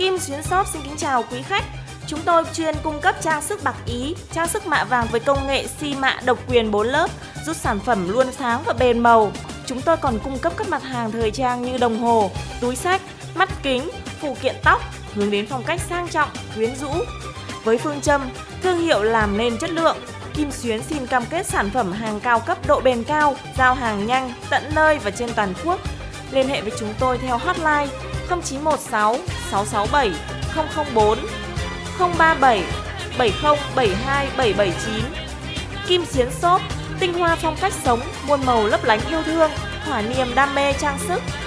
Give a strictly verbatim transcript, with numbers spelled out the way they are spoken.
Kim Xuyến Shop xin kính chào quý khách. Chúng tôi chuyên cung cấp trang sức bạc Ý, trang sức mạ vàng với công nghệ xi mạ độc quyền bốn lớp, giúp sản phẩm luôn sáng và bền màu. Chúng tôi còn cung cấp các mặt hàng thời trang như đồng hồ, túi xách, mắt kính, phụ kiện tóc, hướng đến phong cách sang trọng, quyến rũ. Với phương châm thương hiệu làm nên chất lượng, Kim Xuyến xin cam kết sản phẩm hàng cao cấp độ bền cao, giao hàng nhanh, tận nơi và trên toàn quốc. Liên hệ với chúng tôi theo hotline không chín một sáu sáu sáu bảy không không bốn, không ba bảy bảy không bảy hai bảy bảy chín. Kim Xuyến Shop, tinh hoa phong cách sống, muôn màu lấp lánh yêu thương, thỏa niềm đam mê trang sức.